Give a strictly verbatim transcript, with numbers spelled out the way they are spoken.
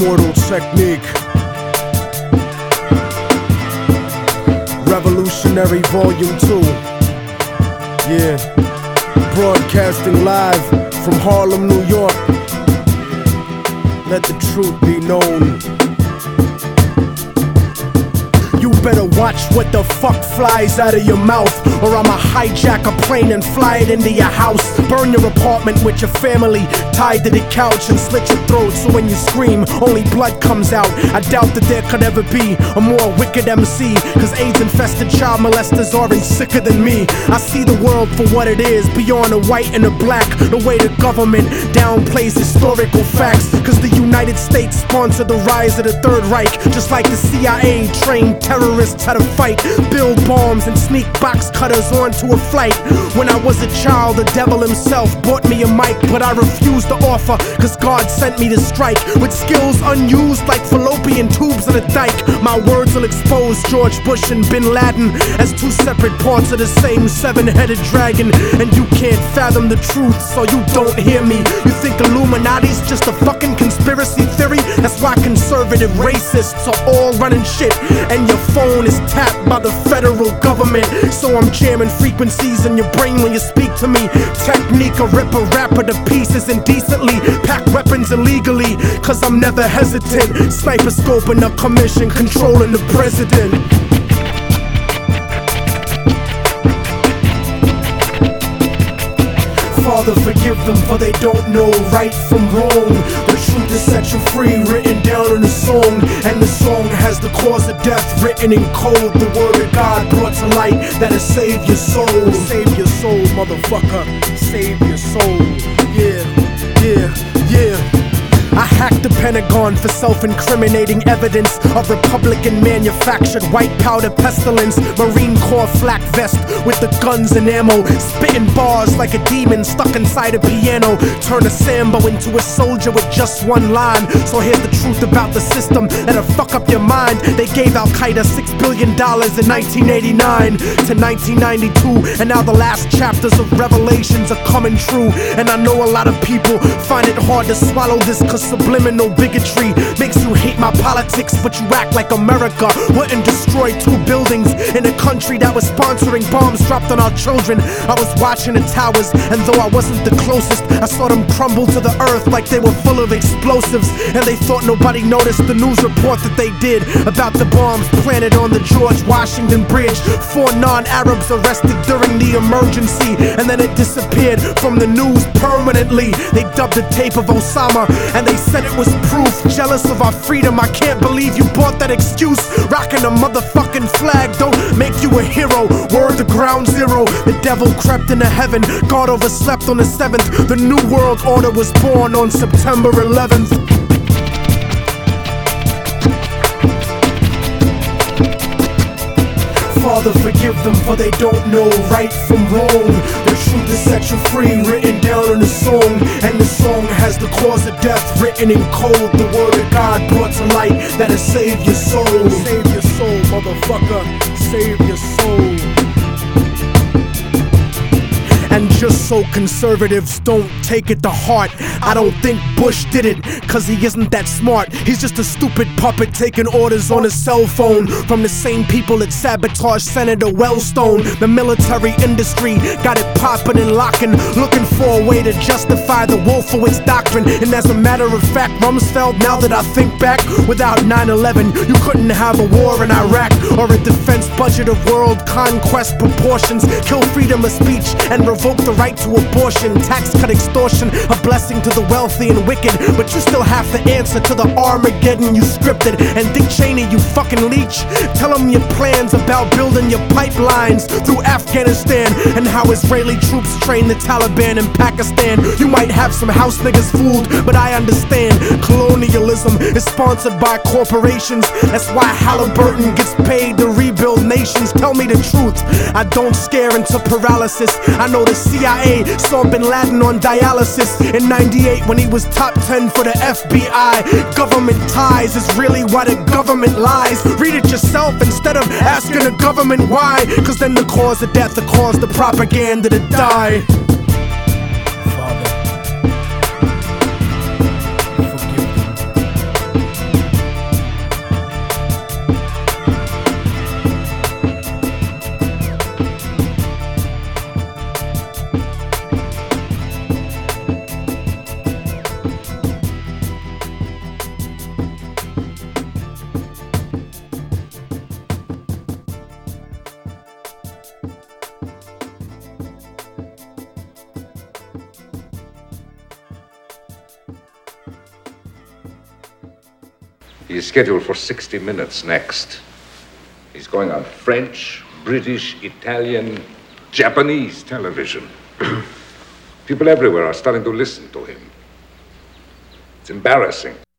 Immortal Technique. Revolutionary Volume two. Yeah. Broadcasting live from Harlem, New York. Let the truth be known. You better watch what the fuck flies out of your mouth, or I'ma hijack a plane and fly it into your house. Burn your apartment with your family tied to the couch and slit your throat so when you scream, only blood comes out. I doubt that there could ever be a more wicked M C, cause AIDS-infested child molesters aren't sicker than me. I see the world for what it is, beyond the white and the black. The way the government downplays historical facts, cause the United States sponsored the rise of the Third Reich, just like the C I A trained terrorists how to fight, build bombs and sneak box cutters onto a flight. When I was a child, the devil himself bought me a mic, but I refused to offer, cause God sent me to strike with skills unused like fallopian tubes in a dike. My words will expose George Bush and Bin Laden as two separate parts of the same seven-headed dragon. And you can't fathom the truth, so you don't hear me. You think Illuminati's just a fucking conspiracy theory? That's why conservative racists are all running shit, and your phone is tapped by the federal government. So I'm jamming frequencies in your brain when you speak to me. Technique, a rip a rapper to pieces indecently, pack weapons illegally, cause I'm never hesitant. Sniper scoping a commission, controlling the president. Father, forgive them, for they don't know right from wrong. The truth is set you free, written down in a song. And the song has the cause of death written in code. The word of God brought to light that'll save your soul. Save your soul, motherfucker. Save your soul. Yeah, yeah, yeah. I hacked the Pentagon for self-incriminating evidence of Republican-manufactured white powder pestilence. Marine Corps flak vest with the guns and ammo, spitting bars like a demon stuck inside a piano. Turn a Sambo into a soldier with just one line. So here's the truth about the system that'll fuck up your mind. They gave Al-Qaeda six billion dollars in nineteen eighty-nine to nineteen ninety-two, and now the last chapters of Revelations are coming true. And I know a lot of people find it hard to swallow this, cause subliminal bigotry makes you hate my politics, but you act like America wouldn't destroy two buildings in a country that was sponsoring bombs dropped on our children. I was watching the towers, and though I wasn't the closest, I saw them crumble to the earth like they were full of explosives. And they thought nobody noticed the news report that they did about the bombs planted on the George Washington Bridge. Four non-Arabs arrested during the emergency, and then it disappeared from the news permanently. They dubbed the tape of Osama, and they said it was proof. Jealous of our freedom, I can't believe you bought that excuse. Rocking a motherfucking flag don't make you a hero. Word to ground zero, the devil crept into heaven. God overslept on the seventh. The new world order was born on September eleventh. Father, forgive them, for they don't know right from wrong. The truth is set you free, written down in a song. And the song has the cause of death written in code. The word of God brought to light that'll save your soul. Save your soul, motherfucker. Save your soul. And just so conservatives don't take it to heart, I don't think Bush did it, cause he isn't that smart. He's just a stupid puppet taking orders on his cell phone from the same people that sabotaged Senator Wellstone. The military industry got it popping and locking, looking for a way to justify the Wolfowitz doctrine. And as a matter of fact, Rumsfeld, now that I think back, without nine eleven, you couldn't have a war in Iraq or a defense budget of world conquest proportions. Kill freedom of speech and revolt the right to abortion, tax cut extortion, a blessing to the wealthy and wicked. But you still have to answer to the Armageddon you scripted. And Dick Cheney, you fucking leech, tell them your plans about building your pipelines through Afghanistan, and how Israeli troops train the Taliban in Pakistan. You might have some house niggas fooled, but I understand colonialism is sponsored by corporations. That's why Halliburton gets paid to rebuild nations. Tell me the truth, I don't scare into paralysis. I know the C I A saw Bin Laden on dialysis in ninety-eight when he was top ten for the F B I. Government ties is really why the government lies. Read it yourself instead of asking the government why, cause then the cause of death, the cause the propaganda to die. Father, forgive them. He is scheduled for sixty minutes next. He's going on French, British, Italian, Japanese television. People everywhere are starting to listen to him. It's embarrassing.